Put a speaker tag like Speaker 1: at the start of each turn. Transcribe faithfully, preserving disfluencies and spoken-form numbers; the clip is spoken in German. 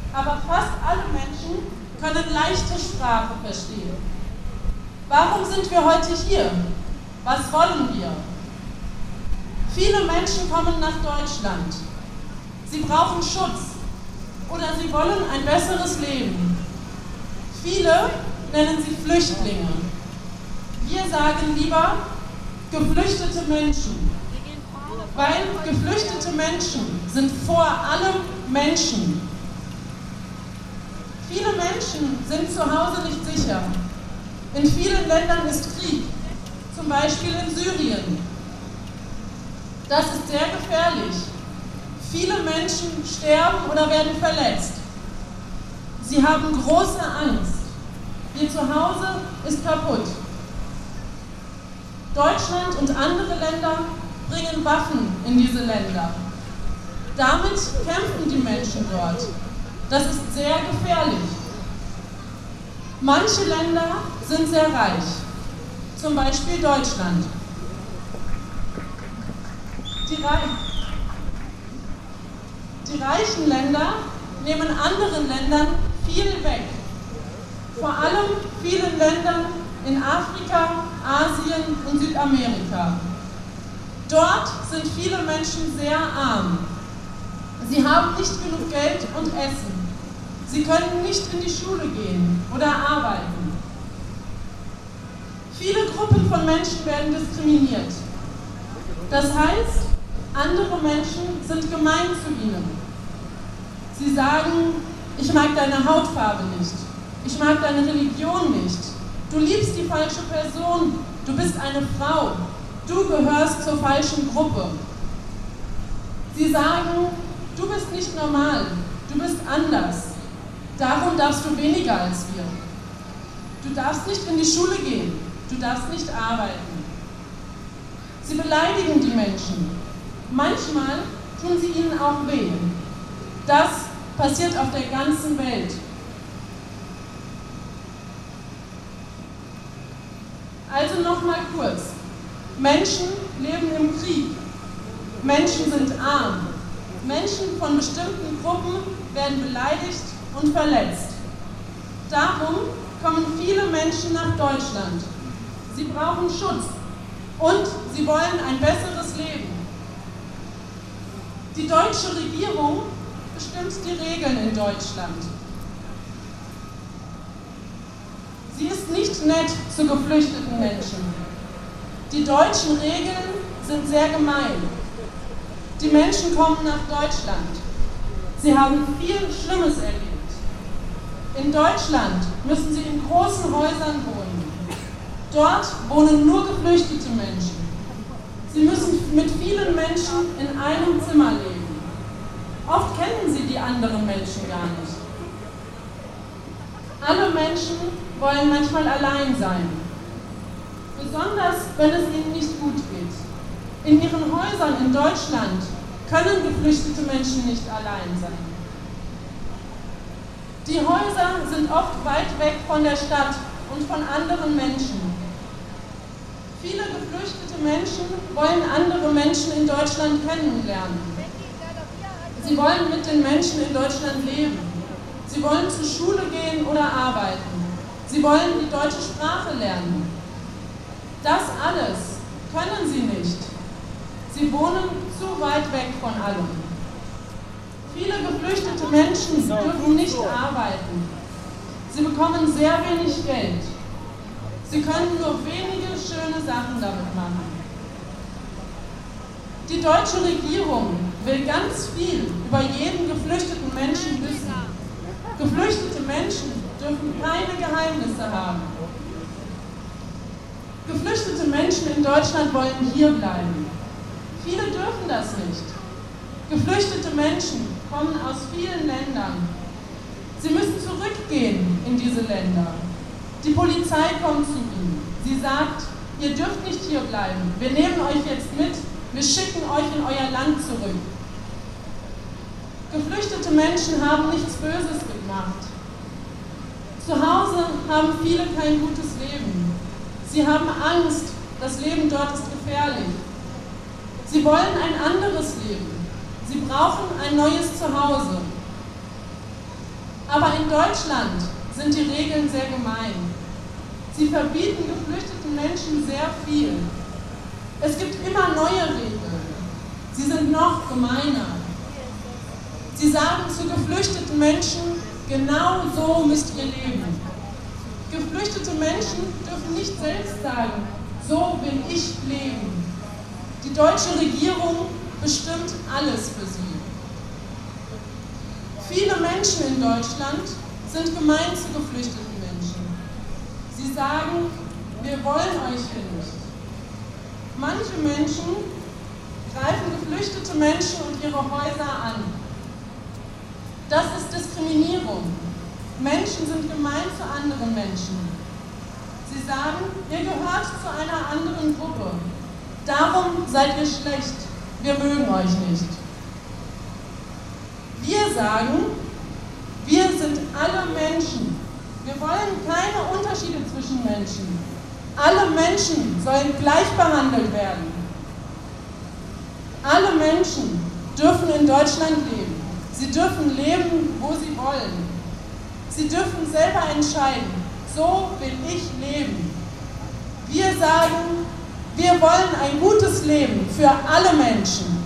Speaker 1: aber fast alle Menschen können leichte Sprache verstehen. Warum sind wir heute hier? Was wollen wir? Viele Menschen kommen nach Deutschland. Sie brauchen Schutz oder sie wollen ein besseres Leben. Viele nennen sie Flüchtlinge. Wir sagen lieber geflüchtete Menschen, weil geflüchtete Menschen sind vor allem Menschen. Viele Menschen sind zu Hause nicht sicher. In vielen Ländern ist Krieg, zum Beispiel in Syrien. Das ist sehr gefährlich. Viele Menschen sterben oder werden verletzt. Sie haben große Angst. Ihr Zuhause ist kaputt. Deutschland und andere Länder bringen Waffen in diese Länder. Damit kämpfen die Menschen dort. Das ist sehr gefährlich. Manche Länder sind sehr reich, zum Beispiel Deutschland. Die, Re die reichen Länder nehmen anderen Ländern viel weg. Vor allem vielen Ländern in Afrika, Asien und Südamerika. Dort sind viele Menschen sehr arm. Sie haben nicht genug Geld und Essen. Sie können nicht in die Schule gehen oder arbeiten. Viele Gruppen von Menschen werden diskriminiert. Das heißt, andere Menschen sind gemein zu ihnen. Sie sagen, ich mag deine Hautfarbe nicht, ich mag deine Religion nicht, du liebst die falsche Person, du bist eine Frau, du gehörst zur falschen Gruppe. Sie sagen, du bist nicht normal, du bist anders, darum darfst du weniger als wir. Du darfst nicht in die Schule gehen, du darfst nicht arbeiten. Sie beleidigen die Menschen. Manchmal tun sie ihnen auch weh. Das passiert auf der ganzen Welt. Also nochmal kurz. Menschen leben im Krieg. Menschen sind arm. Menschen von bestimmten Gruppen werden beleidigt und verletzt. Darum kommen viele Menschen nach Deutschland. Sie brauchen Schutz und sie wollen ein besseres Leben. Die deutsche Regierung bestimmt die Regeln in Deutschland. Sie ist nicht nett zu geflüchteten Menschen. Die deutschen Regeln sind sehr gemein. Die Menschen kommen nach Deutschland. Sie haben viel Schlimmes erlebt. In Deutschland müssen sie in großen Häusern wohnen. Dort wohnen nur geflüchtete Menschen. Sie müssen mit vielen Menschen in einem Zimmer leben. Oft kennen sie die anderen Menschen gar nicht. Alle Menschen wollen manchmal allein sein. Besonders, wenn es ihnen nicht gut geht. In ihren Häusern in Deutschland können geflüchtete Menschen nicht allein sein. Die Häuser sind oft weit weg von der Stadt und von anderen Menschen. Viele geflüchtete Menschen wollen andere Menschen in Deutschland kennenlernen. Sie wollen mit den Menschen in Deutschland leben. Sie wollen zur Schule gehen oder arbeiten. Sie wollen die deutsche Sprache lernen. Das alles können sie nicht. Sie wohnen zu weit weg von allem. Viele geflüchtete Menschen dürfen nicht arbeiten. Sie bekommen sehr wenig Geld. Sie können nur wenige schöne Sachen damit machen. Die deutsche Regierung will ganz viel über jeden geflüchteten Menschen wissen. Geflüchtete Menschen dürfen keine Geheimnisse haben. Geflüchtete Menschen in Deutschland wollen hier bleiben. Viele dürfen das nicht. Geflüchtete Menschen kommen aus vielen Ländern. Sie müssen zurückgehen in diese Länder. Die Polizei kommt zu ihnen. Sie sagt, ihr dürft nicht hier bleiben. Wir nehmen euch jetzt mit. Wir schicken euch in euer Land zurück. Geflüchtete Menschen haben nichts Böses gemacht. Zu Hause haben viele kein gutes Leben. Sie haben Angst, das Leben dort ist gefährlich. Sie wollen ein anderes Leben. Sie brauchen ein neues Zuhause. Aber in Deutschland sind die Regeln sehr gemein. Sie verbieten geflüchteten Menschen sehr viel. Es gibt immer neue Regeln. Sie sind noch gemeiner. Sie sagen zu geflüchteten Menschen, genau so müsst ihr leben. Geflüchtete Menschen dürfen nicht selbst sagen, so will ich leben. Die deutsche Regierung bestimmt alles für sie. Viele Menschen in Deutschland sind gemein zu geflüchteten Menschen. Sie sagen, wir wollen euch hier nicht. Manche Menschen greifen geflüchtete Menschen und ihre Häuser an. Das ist Diskriminierung. Menschen sind gemein zu anderen Menschen. Sie sagen, ihr gehört zu einer anderen Gruppe. Darum seid ihr schlecht. Wir mögen euch nicht. Wir sagen, wir sind alle Menschen. Wir wollen keine Unterschiede zwischen Menschen. Alle Menschen sollen gleich behandelt werden. Alle Menschen dürfen in Deutschland leben. Sie dürfen leben, wo sie wollen. Sie dürfen selber entscheiden, so will ich leben. Wir sagen, wir wollen ein gutes Leben für alle Menschen.